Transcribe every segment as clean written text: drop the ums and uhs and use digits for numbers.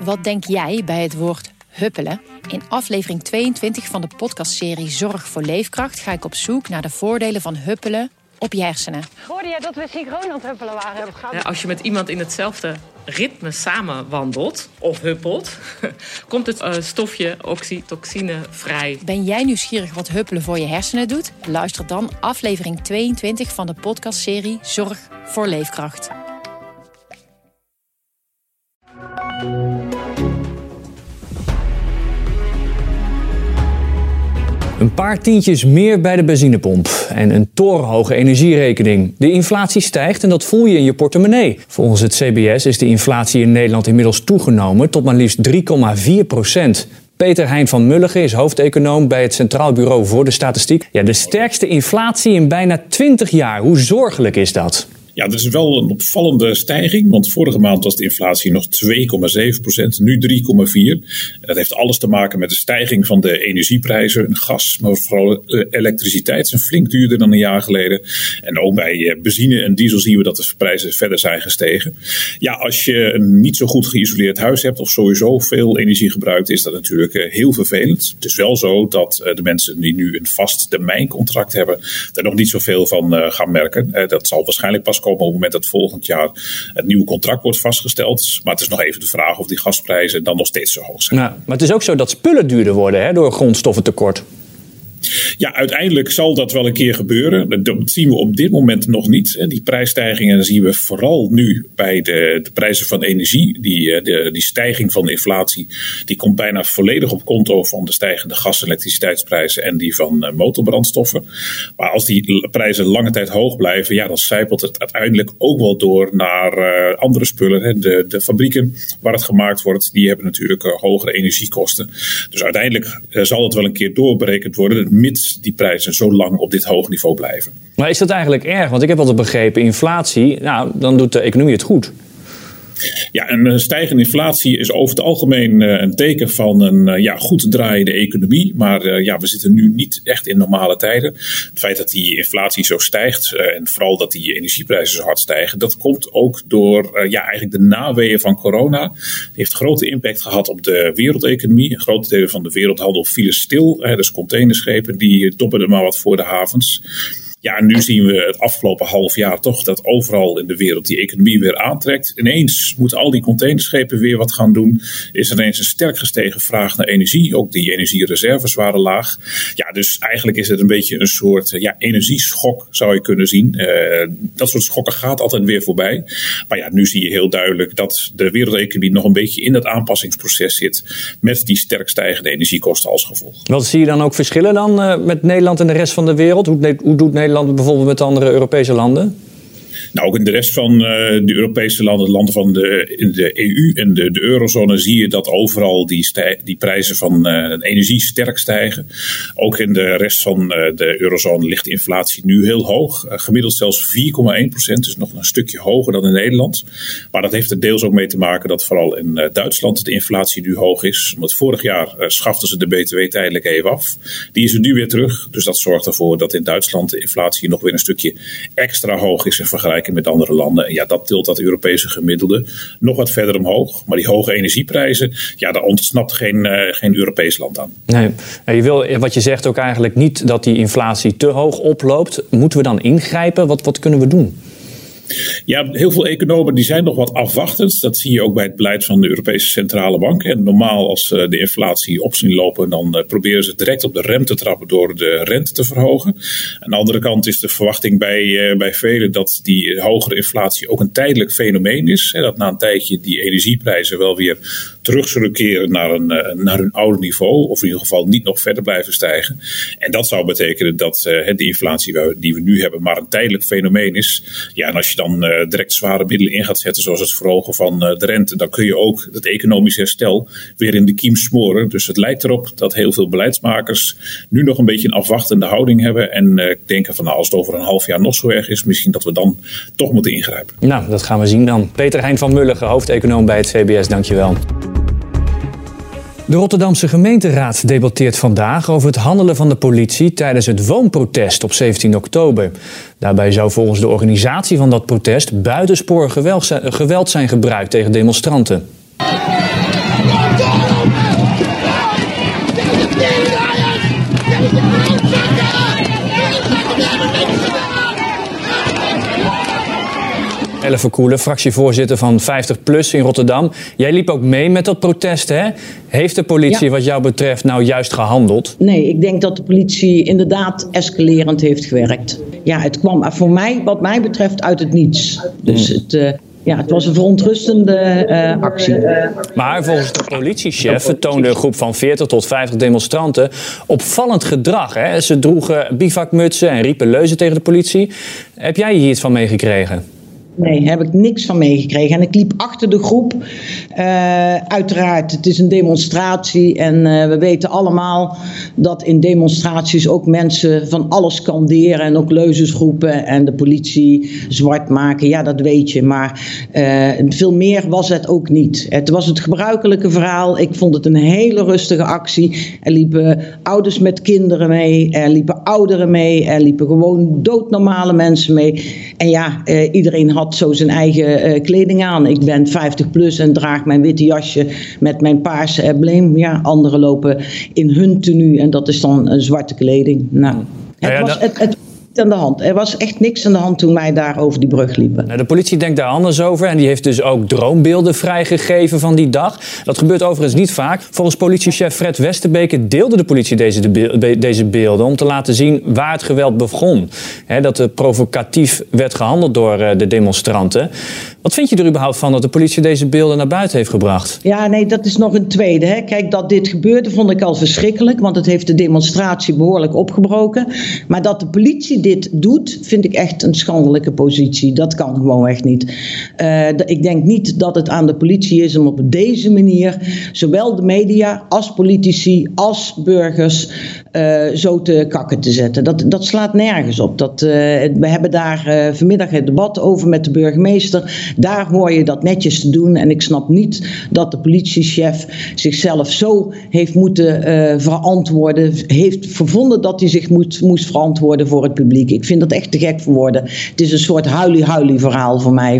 Wat denk jij bij het woord huppelen? In aflevering 22 van de podcastserie Zorg voor Leefkracht ga ik op zoek naar de voordelen van huppelen op je hersenen. Hoorde jij dat we synchroon aan het huppelen waren? Ja, als je met iemand in hetzelfde ritme samen wandelt of huppelt, komt het stofje oxytocine vrij. Ben jij nieuwsgierig wat huppelen voor je hersenen doet? Luister dan aflevering 22 van de podcastserie Zorg voor Leefkracht. Een paar tientjes meer bij de benzinepomp en een torenhoge energierekening. De inflatie stijgt en dat voel je in je portemonnee. Volgens het CBS is de inflatie in Nederland inmiddels toegenomen tot maar liefst 3,4%. Peter Hein van Mulligen is hoofdeconoom bij het Centraal Bureau voor de Statistiek. Ja, de sterkste inflatie in bijna 20 jaar. Hoe zorgelijk is dat? Ja, dat is wel een opvallende stijging, want vorige maand was de inflatie nog 2,7%, nu 3,4%. Dat heeft alles te maken met de stijging van de energieprijzen, gas, maar vooral elektriciteit zijn flink duurder dan een jaar geleden. En ook bij benzine en diesel zien we dat de prijzen verder zijn gestegen. Ja, als je een niet zo goed geïsoleerd huis hebt of sowieso veel energie gebruikt, is dat natuurlijk heel vervelend. Het is wel zo dat de mensen die nu een vast termijncontract hebben, er nog niet zoveel van gaan merken. Dat zal waarschijnlijk pas komen op het moment dat volgend jaar het nieuwe contract wordt vastgesteld. Maar het is nog even de vraag of die gasprijzen dan nog steeds zo hoog zijn. Nou, maar het is ook zo dat spullen duurder worden door grondstoffentekort. Ja, uiteindelijk zal dat wel een keer gebeuren. Dat zien we op dit moment nog niet. Die prijsstijgingen zien we vooral nu bij de prijzen van energie. Die stijging van de inflatie die komt bijna volledig op konto van de stijgende gas- en elektriciteitsprijzen en die van motorbrandstoffen. Maar als die prijzen lange tijd hoog blijven, ja, dan zijpelt het uiteindelijk ook wel door naar andere spullen. De fabrieken waar het gemaakt wordt, die hebben natuurlijk hogere energiekosten. Dus uiteindelijk zal het wel een keer doorberekend worden, mits die prijzen zo lang op dit hoog niveau blijven. Maar is dat eigenlijk erg? Want ik heb altijd begrepen, inflatie, nou, dan doet de economie het goed. Ja, een stijgende inflatie is over het algemeen een teken van een goed draaiende economie. Maar we zitten nu niet echt in normale tijden. Het feit dat die inflatie zo stijgt en vooral dat die energieprijzen zo hard stijgen, dat komt ook door eigenlijk de naweeën van corona. Die heeft grote impact gehad op de wereldeconomie. Een grote delen van de wereldhandel vielen stil. Dus containerschepen die dopperden maar wat voor de havens. Ja, en nu zien we het afgelopen half jaar toch dat overal in de wereld die economie weer aantrekt. Ineens moeten al die containerschepen weer wat gaan doen. Is er ineens een sterk gestegen vraag naar energie. Ook die energiereserves waren laag. Ja, dus eigenlijk is het een beetje een soort energieschok, zou je kunnen zien. Dat soort schokken gaat altijd weer voorbij. Maar ja, nu zie je heel duidelijk dat de wereldeconomie nog een beetje in dat aanpassingsproces zit. Met die sterk stijgende energiekosten als gevolg. Wat zie je dan ook verschillen dan met Nederland en de rest van de wereld? Hoe doet Nederland bijvoorbeeld met andere Europese landen? Nou, ook in de rest van de Europese landen, de landen van de EU en de eurozone, zie je dat overal die prijzen van energie sterk stijgen. Ook in de rest van de eurozone ligt de inflatie nu heel hoog. Gemiddeld zelfs 4,1%, dus nog een stukje hoger dan in Nederland. Maar dat heeft er deels ook mee te maken dat vooral in Duitsland de inflatie nu hoog is. Want vorig jaar schaften ze de BTW tijdelijk even af. Die is er nu weer terug. Dus dat zorgt ervoor dat in Duitsland de inflatie nog weer een stukje extra hoog is in vergelijking met andere landen. En ja, dat tilt dat Europese gemiddelde nog wat verder omhoog. Maar die hoge energieprijzen, ja, daar ontsnapt geen Europees land aan. Nee, je wil, wat je zegt ook eigenlijk niet dat die inflatie te hoog oploopt. Moeten we dan ingrijpen? Wat kunnen we doen? Ja, heel veel economen die zijn nog wat afwachtend. Dat zie je ook bij het beleid van de Europese Centrale Bank. En normaal als de inflatie op zien lopen, dan proberen ze direct op de rem te trappen door de rente te verhogen. Aan de andere kant is de verwachting bij velen dat die hogere inflatie ook een tijdelijk fenomeen is. Dat na een tijdje die energieprijzen wel weer terug zullen keren naar hun oude niveau. Of in ieder geval niet nog verder blijven stijgen. En dat zou betekenen dat de inflatie die we nu hebben maar een tijdelijk fenomeen is. Ja, en als je dan direct zware middelen in gaat zetten, zoals het verhogen van de rente, dan kun je ook het economisch herstel weer in de kiem smoren. Dus het lijkt erop dat heel veel beleidsmakers nu nog een beetje een afwachtende houding hebben en denken van als het over een half jaar nog zo erg is, misschien dat we dan toch moeten ingrijpen. Nou, dat gaan we zien dan. Peter Hein van Mulligen, hoofdeconoom bij het CBS, dankjewel. De Rotterdamse gemeenteraad debatteert vandaag over het handelen van de politie tijdens het woonprotest op 17 oktober. Daarbij zou volgens de organisatie van dat protest buitensporig geweld zijn gebruikt tegen demonstranten. Elle Verkoelen, fractievoorzitter van 50PLUS in Rotterdam. Jij liep ook mee met dat protest, hè? Heeft de politie wat jou betreft nou juist gehandeld? Nee, ik denk dat de politie inderdaad escalerend heeft gewerkt. Ja, het kwam voor mij, wat mij betreft, uit het niets. Dus het was een verontrustende actie. Maar volgens de politiechef vertoonde een groep van 40 tot 50 demonstranten opvallend gedrag. Hè? Ze droegen bivakmutsen en riepen leuzen tegen de politie. Heb jij hier iets van meegekregen? Nee, heb ik niks van meegekregen. En ik liep achter de groep. Uiteraard, het is een demonstratie. En we weten allemaal dat in demonstraties ook mensen van alles skanderen. En ook leuzes roepen en de politie zwart maken. Ja, dat weet je. Maar veel meer was het ook niet. Het was het gebruikelijke verhaal. Ik vond het een hele rustige actie. Er liepen ouders met kinderen mee. Er liepen ouderen mee. Er liepen gewoon doodnormale mensen mee. En ja, iedereen had zo zijn eigen kleding aan. Ik ben 50PLUS en draag mijn witte jasje met mijn paarse embleem. Ja, anderen lopen in hun tenue en dat is dan een zwarte kleding. Nou, het was aan de hand. Er was echt niks aan de hand toen wij daar over die brug liepen. Nou, de politie denkt daar anders over en die heeft dus ook droombeelden vrijgegeven van die dag. Dat gebeurt overigens niet vaak. Volgens politiechef Fred Westerbeke deelde de politie deze beelden om te laten zien waar het geweld begon. Dat er provocatief werd gehandeld door de demonstranten. Wat vind je er überhaupt van dat de politie deze beelden naar buiten heeft gebracht? Ja, nee, dat is nog een tweede. Hè. Kijk, dat dit gebeurde vond ik al verschrikkelijk, want het heeft de demonstratie behoorlijk opgebroken. Maar dat de politie dit doet, vind ik echt een schandelijke positie. Dat kan gewoon echt niet. Ik denk niet dat het aan de politie is om op deze manier zowel de media als politici als burgers zo te kakken te zetten. Dat slaat nergens op. We hebben daar vanmiddag het debat over met de burgemeester. Daar hoor je dat netjes te doen. En ik snap niet dat de politiechef zichzelf zo heeft moeten verantwoorden. Heeft gevonden dat hij zich moest verantwoorden voor het publiek. Ik vind dat echt te gek voor woorden. Het is een soort huilie-huilie verhaal voor mij.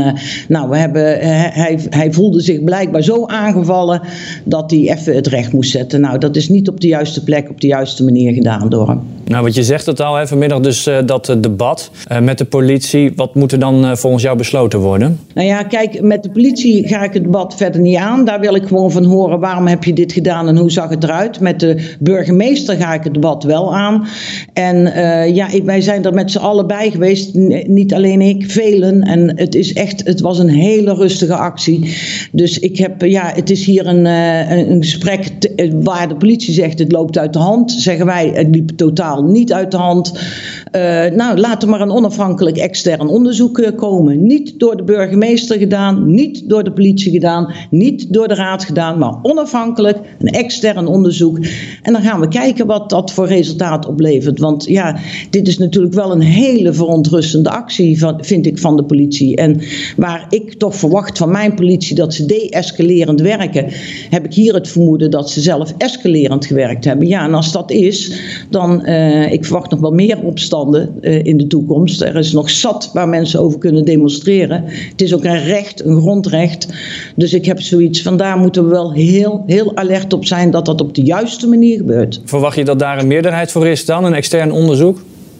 Hij voelde zich blijkbaar zo aangevallen dat hij even het recht moest zetten. Nou, dat is niet op de juiste plek, op de juiste manier gedaan door hem. Nou, wat je zegt het al, vanmiddag dus dat debat met de politie. Wat moet er dan volgens jou besloten worden? Nou ja, kijk, met de politie ga ik het debat verder niet aan. Daar wil ik gewoon van horen, waarom heb je dit gedaan en hoe zag het eruit? Met de burgemeester ga ik het debat wel aan. En wij zijn er met z'n allen bij geweest. Niet alleen ik, velen. En het was een hele rustige actie. Dus het is hier een gesprek waar de politie zegt het loopt uit de hand. Zeggen wij, het liep totaal niet uit de hand. Laat er maar een onafhankelijk extern onderzoek komen. Niet door de burgemeester gedaan, niet door de politie gedaan, niet door de raad gedaan, maar onafhankelijk, een extern onderzoek. En dan gaan we kijken wat dat voor resultaat oplevert. Want ja, dit is natuurlijk wel een hele verontrustende actie, vind ik, van de politie. En waar ik toch verwacht van mijn politie dat ze de-escalerend werken, heb ik hier het vermoeden dat ze zelf escalerend gewerkt hebben. Ja, en als dat is, dan ik verwacht nog wel meer opstanden in de toekomst. Er is nog zat waar mensen over kunnen demonstreren. Het is ook een recht, een grondrecht. Dus ik heb zoiets van, daar moeten we wel heel, heel alert op zijn dat dat op de juiste manier gebeurt. Verwacht je dat daar een meerderheid voor is dan, een extern onderzoek?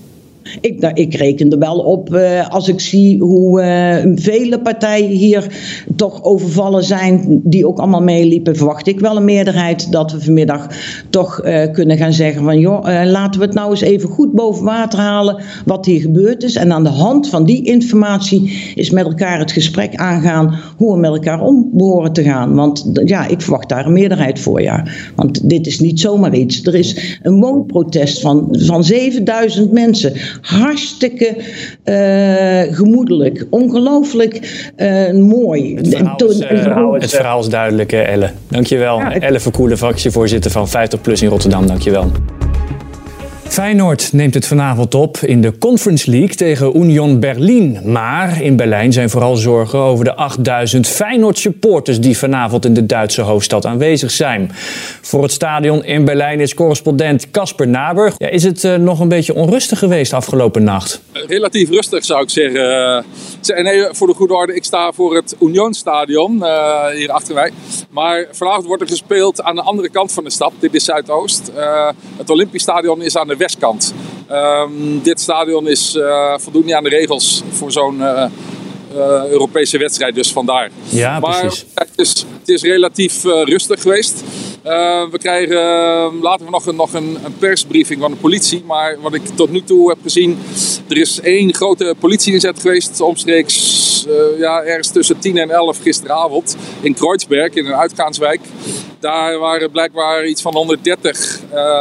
Ik reken er wel op als ik zie hoe vele partijen hier toch overvallen zijn, die ook allemaal meeliepen, verwacht ik wel een meerderheid dat we vanmiddag toch kunnen gaan zeggen van laten we het nou eens even goed boven water halen wat hier gebeurd is. En aan de hand van die informatie is met elkaar het gesprek aangaan hoe we met elkaar om behoren te gaan. Want ja, ik verwacht daar een meerderheid voor, ja. Want dit is niet zomaar iets. Er is een woonprotest van 7000 mensen. Hartstikke gemoedelijk. Ongelooflijk mooi. Het verhaal is duidelijk, Elle. Dankjewel. Ja, Elle Verkoelen, fractievoorzitter van 50PLUS in Rotterdam. Dankjewel. Feyenoord neemt het vanavond op in de Conference League tegen Union Berlin. Maar in Berlijn zijn vooral zorgen over de 8000 Feyenoord-supporters die vanavond in de Duitse hoofdstad aanwezig zijn. Voor het stadion in Berlijn is correspondent Casper Naber. Ja, is het nog een beetje onrustig geweest afgelopen nacht? Relatief rustig zou ik zeggen. Nee, voor de goede orde, ik sta voor het Union-stadion hier achter mij. Maar vanavond wordt er gespeeld aan de andere kant van de stad. Dit is Zuidoost. Het Olympisch Stadion is aan de westkant. Dit stadion is voldoet niet aan de regels voor zo'n Europese wedstrijd, dus vandaar. Ja, precies. Maar het is relatief rustig geweest. We krijgen later nog een persbriefing van de politie. Maar wat ik tot nu toe heb gezien, er is 1 grote politie-inzet geweest. Omstreeks ergens tussen 10 en 11 gisteravond in Kreuzberg, in een uitgaanswijk. Daar waren blijkbaar iets van 130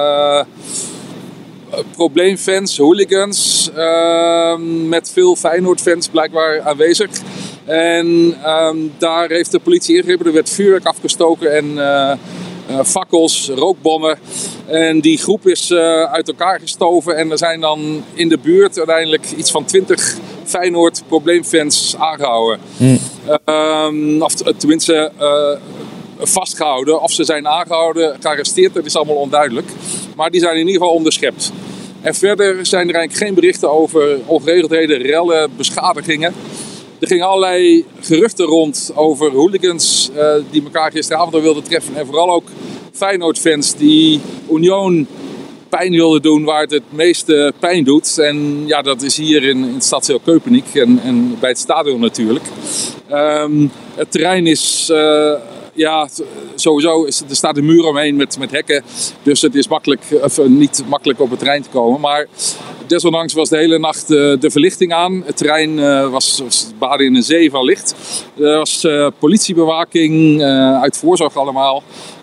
probleemfans, hooligans, met veel Feyenoord-fans blijkbaar aanwezig. En daar heeft de politie ingegrepen. Er werd vuurwerk afgestoken en fakkels, rookbommen. En die groep is uit elkaar gestoven. En er zijn dan in de buurt uiteindelijk iets van 20 Feyenoord-probleemfans aangehouden. Of tenminste vastgehouden. Of ze zijn aangehouden, gearresteerd, dat is allemaal onduidelijk. Maar die zijn in ieder geval onderschept. En verder zijn er eigenlijk geen berichten over ongeregeldheden, rellen, beschadigingen. Er gingen allerlei geruchten rond over hooligans die elkaar gisteravond al wilden treffen. En vooral ook Feyenoord-fans die Union pijn wilden doen waar het meeste pijn doet. En ja, dat is hier in het stadsdeel Köpenick en bij het stadion natuurlijk. Het terrein is... sowieso er staat een muur omheen met hekken. Dus het is niet makkelijk op het terrein te komen. Maar desondanks was de hele nacht de verlichting aan. Het terrein was baden in een zee van licht. Er was politiebewaking, uit voorzorg allemaal.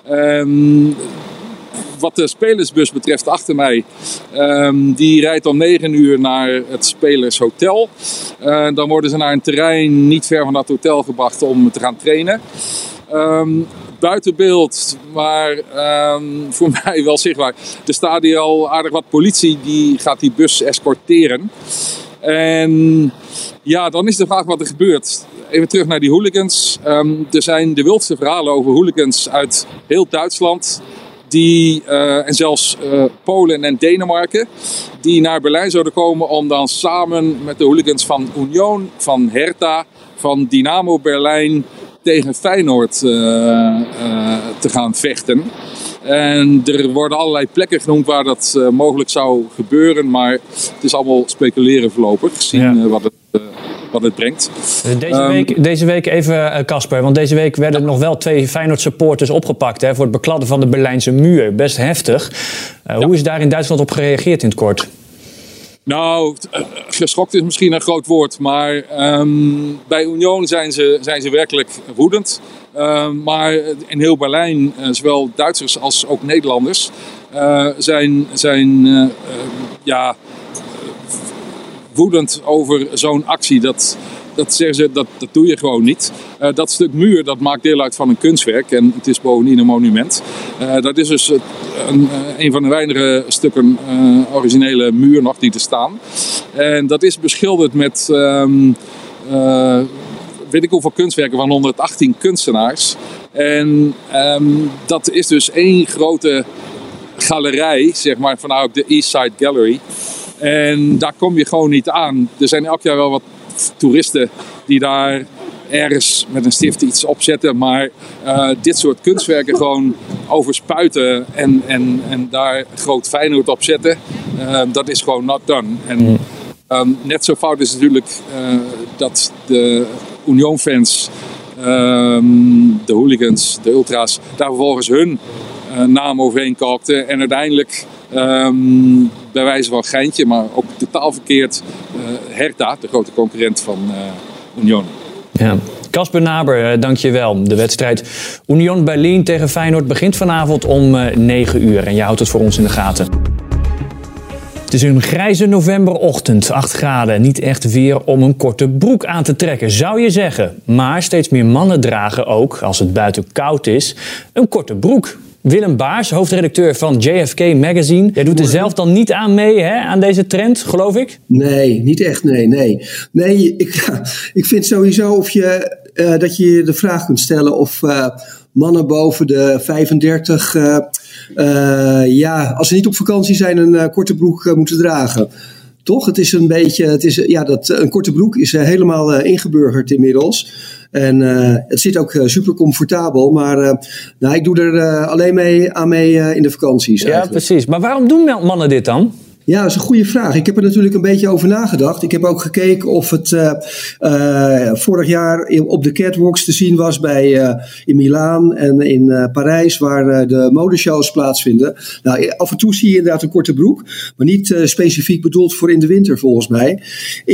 Wat de spelersbus betreft achter mij, die rijdt om 9 uur naar het Spelershotel. Dan worden ze naar een terrein niet ver van dat hotel gebracht om te gaan trainen. Buiten beeld, maar voor mij wel zichtbaar. Er staat hier al aardig wat politie, die gaat die bus escorteren. En ja, dan is de vraag wat er gebeurt. Even terug naar die hooligans. Er zijn de wildste verhalen over hooligans uit heel Duitsland. En zelfs Polen en Denemarken. Die naar Berlijn zouden komen om dan samen met de hooligans van Union, van Hertha, van Dynamo Berlijn tegen Feyenoord te gaan vechten. En er worden allerlei plekken genoemd waar dat mogelijk zou gebeuren. Maar het is allemaal speculeren voorlopig, gezien wat het brengt. Deze week even, Casper, want deze week werden nog wel 2 Feyenoord-supporters opgepakt voor het bekladden van de Berlijnse muur. Best heftig. Hoe is daar in Duitsland op gereageerd in het kort? Nou, geschokt is misschien een groot woord, maar bij Union zijn ze werkelijk woedend. Maar in heel Berlijn, zowel Duitsers als ook Nederlanders, zijn woedend over zo'n actie. Dat zeggen ze, dat doe je gewoon niet. Dat stuk muur, dat maakt deel uit van een kunstwerk en het is bovendien een monument. Dat is dus een van de weinige stukken originele muur nog die te staan. En dat is beschilderd met weet ik hoeveel kunstwerken van 118 kunstenaars. En dat is dus één grote galerij, zeg maar, vanuit de East Side Gallery. En daar kom je gewoon niet aan. Er zijn elk jaar wel wat toeristen die daar ergens met een stift iets opzetten. Maar dit soort kunstwerken gewoon overspuiten en daar groot Feyenoord op zetten. Dat is gewoon not done. En net zo fout is natuurlijk dat de Union-fans, de hooligans, de ultra's, daar vervolgens hun naam overheen kalkten. En uiteindelijk, bij wijze van geintje, maar ook totaal verkeerd, Hertha, de grote concurrent van Union. Ja. Casper Naber, dank je wel. De wedstrijd Union Berlin tegen Feyenoord begint vanavond om 9 uur. En je houdt het voor ons in de gaten. Het is een grijze novemberochtend, 8 graden. Niet echt weer om een korte broek aan te trekken, zou je zeggen. Maar steeds meer mannen dragen ook, als het buiten koud is, een korte broek. Willem Baars, hoofdredacteur van JFK Magazine. Jij doet er zelf dan niet aan mee, hè, aan deze trend, geloof ik? Nee, niet echt, nee. Nee, ik vind sowieso dat je de vraag kunt stellen of mannen boven de 35, als ze niet op vakantie zijn, een korte broek moeten dragen. Toch? Het is een beetje, een korte broek is helemaal ingeburgerd inmiddels. En het zit ook super comfortabel, maar ik doe er alleen aan mee in de vakanties. Ja, precies. Maar waarom doen mannen dit dan? Ja, dat is een goede vraag. Ik heb er natuurlijk een beetje over nagedacht. Ik heb ook gekeken of het vorig jaar op de catwalks te zien was in Milaan en in Parijs, waar de modeshows plaatsvinden. Nou, af en toe zie je inderdaad een korte broek, maar niet specifiek bedoeld voor in de winter volgens mij.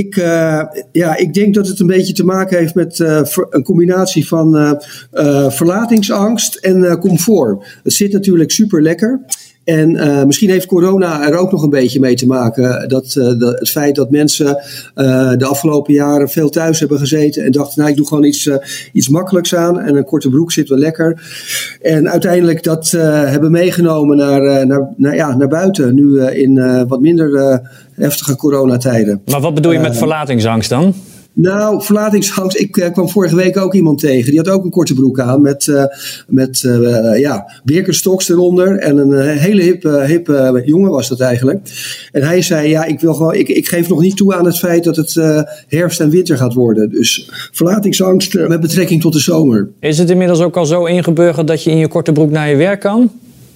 Ik denk dat het een beetje te maken heeft met een combinatie van verlatingsangst en comfort. Het zit natuurlijk super lekker. En misschien heeft corona er ook nog een beetje mee te maken. Het feit dat mensen de afgelopen jaren veel thuis hebben gezeten en dachten, ik doe gewoon iets makkelijks aan en een korte broek zit wel lekker. En uiteindelijk dat hebben meegenomen naar buiten, nu in wat minder heftige coronatijden. Maar wat bedoel je met verlatingsangst dan? Nou, verlatingsangst. Ik kwam vorige week ook iemand tegen. Die had ook een korte broek aan met Birkenstocks eronder. En een hele hippe jongen was dat eigenlijk. En hij zei, ik geef nog niet toe aan het feit dat het herfst en winter gaat worden. Dus verlatingsangst met betrekking tot de zomer. Is het inmiddels ook al zo ingeburgerd dat je in je korte broek naar je werk kan?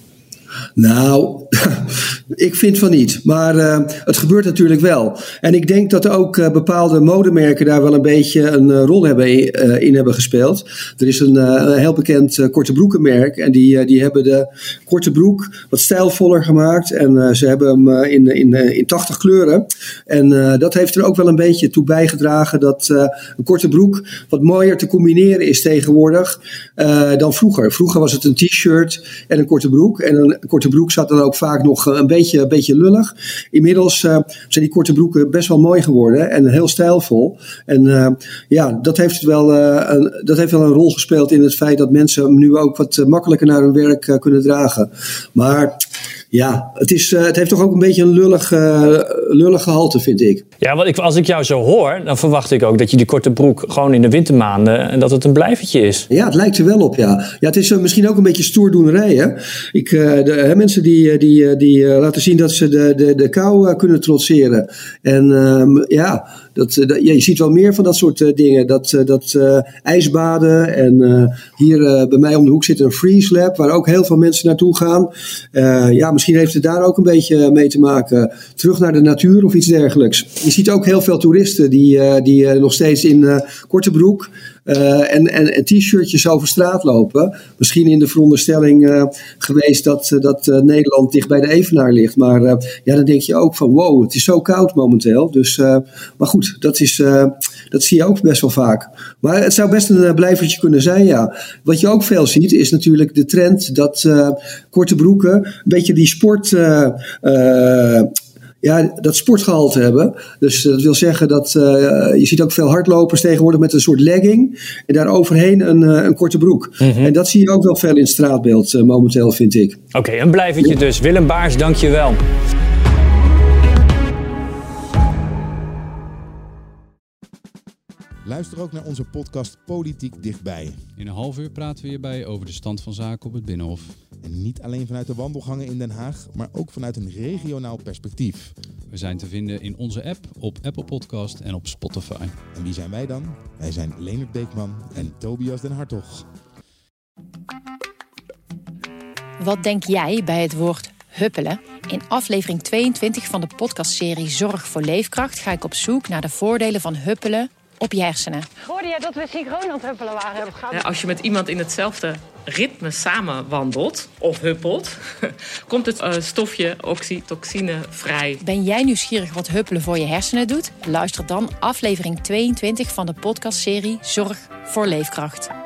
Nou, ik vind van niet. Maar het gebeurt natuurlijk wel. En ik denk dat ook bepaalde modemerken daar wel een beetje een rol in hebben gespeeld. Er is een heel bekend korte broekenmerk. En die hebben de korte broek wat stijlvoller gemaakt. En ze hebben hem in 80 kleuren. En dat heeft er ook wel een beetje toe bijgedragen dat een korte broek wat mooier te combineren is tegenwoordig dan vroeger. Vroeger was het een t-shirt en een korte broek. En een korte broek zat dan ook vaak nog een beetje lullig. Inmiddels zijn die korte broeken best wel mooi geworden en heel stijlvol. En dat heeft wel een rol gespeeld in het feit dat mensen hem nu ook wat makkelijker naar hun werk kunnen dragen. Maar ja, het heeft toch ook een beetje een lullig gehalte, vind ik. Ja, want als ik jou zo hoor, dan verwacht ik ook dat je die korte broek gewoon in de wintermaanden en dat het een blijvertje is. Ja, het lijkt er wel op, ja. Ja, het is misschien ook een beetje stoerdoenerij, hè. Mensen die laten zien dat ze de kou kunnen trotseren. En je ziet wel meer van dat soort dingen. Dat ijsbaden en hier bij mij om de hoek zit een freeze lab waar ook heel veel mensen naartoe gaan. Misschien heeft het daar ook een beetje mee te maken. Terug naar de natuur of iets dergelijks. Je ziet ook heel veel toeristen die nog steeds in korte broek en t-shirtjes over straat lopen. Misschien in de veronderstelling geweest dat Nederland dicht bij de Evenaar ligt. Maar dan denk je ook van wow, het is zo koud momenteel. Dus, maar goed, dat zie je ook best wel vaak. Maar het zou best een blijvertje kunnen zijn, ja. Wat je ook veel ziet is natuurlijk de trend dat korte broeken een beetje die dat sportgehalte hebben. Dus dat wil zeggen dat je ziet ook veel hardlopers tegenwoordig met een soort legging en daar overheen een korte broek. Mm-hmm. En dat zie je ook wel veel in het straatbeeld momenteel, vind ik. Oké, een blijvertje dus. Willem Baars, dank je wel. Luister ook naar onze podcast Politiek Dichtbij. In een half uur praten we hierbij over de stand van zaken op het Binnenhof. En niet alleen vanuit de wandelgangen in Den Haag, maar ook vanuit een regionaal perspectief. We zijn te vinden in onze app, op Apple Podcast en op Spotify. En wie zijn wij dan? Wij zijn Leonard Beekman en Tobias den Hartog. Wat denk jij bij het woord huppelen? In aflevering 22 van de podcastserie Zorg voor Leefkracht ga ik op zoek naar de voordelen van huppelen op je hersenen. Hoorde jij dat we synchroon aan het huppelen waren? Ja, als je met iemand in hetzelfde ritme samen wandelt of huppelt, komt het stofje oxytocine vrij. Ben jij nieuwsgierig wat huppelen voor je hersenen doet? Luister dan aflevering 22 van de podcastserie Zorg voor Leefkracht.